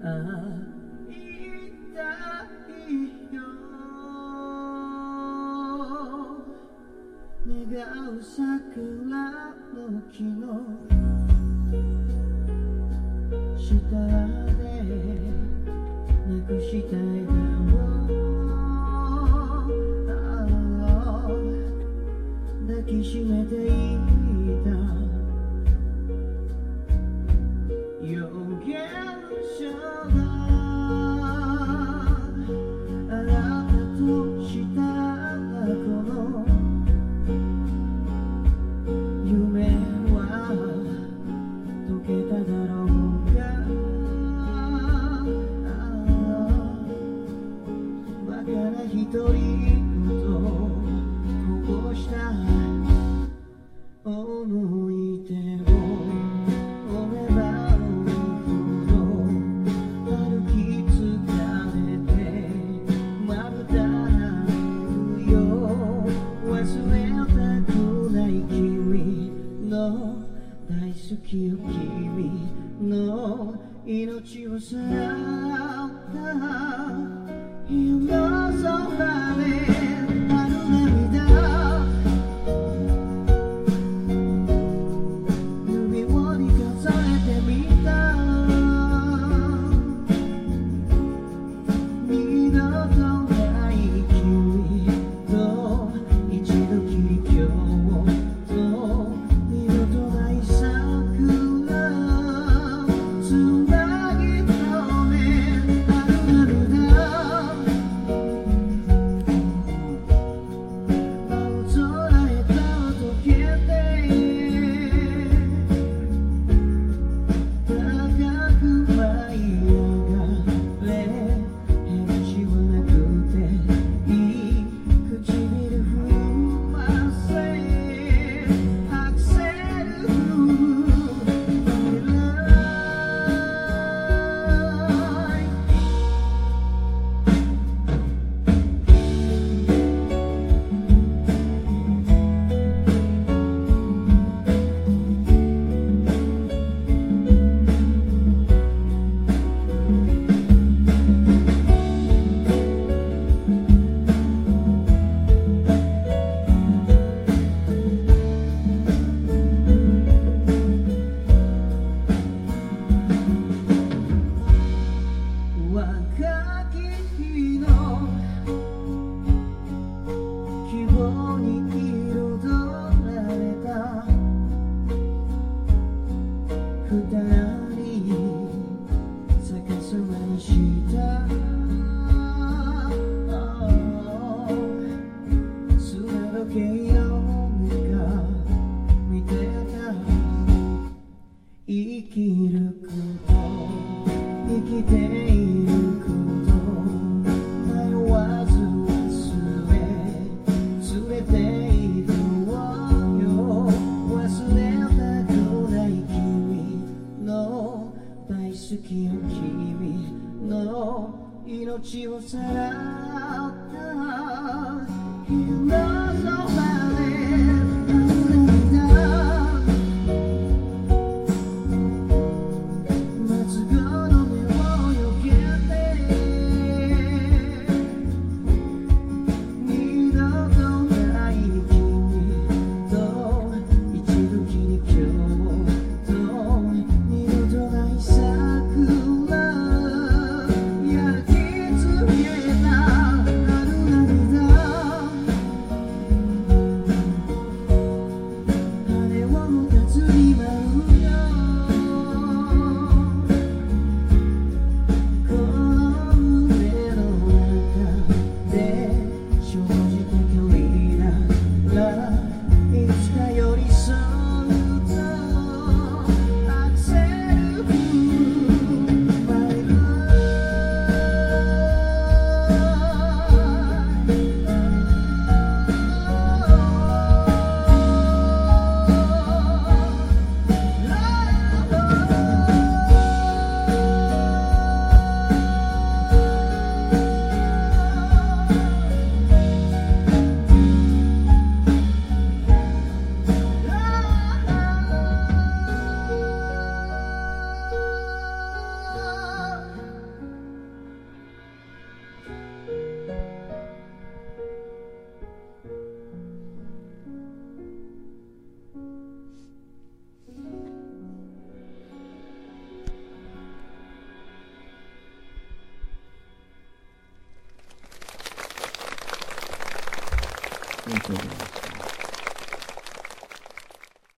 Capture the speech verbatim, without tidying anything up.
願う桜の木の下でなくしたいだろう抱きしめていた予言者があなたとしたこの夢は溶けただろうかバカな独り言こぼした思い出を追えば追うほど歩き疲れてまぶたるよ忘れたくない君の大好きよ君の命をさらった夜の空である涙指をに数えてみた二度とない君と一度きり今日と二度とない桜つなぎ止めある涙青空へと溶けて高く舞い上がれ返しはなくていい唇震わせアクセル踏む若き日の希望に彩られた二人逆さまにした砂時計の目が見てた生きること生きていること迷わず忘れ連れて行くわよ忘れたくない君の大好きよ君の命をさらった夜の空で焼き付けたある涙りがとうございます。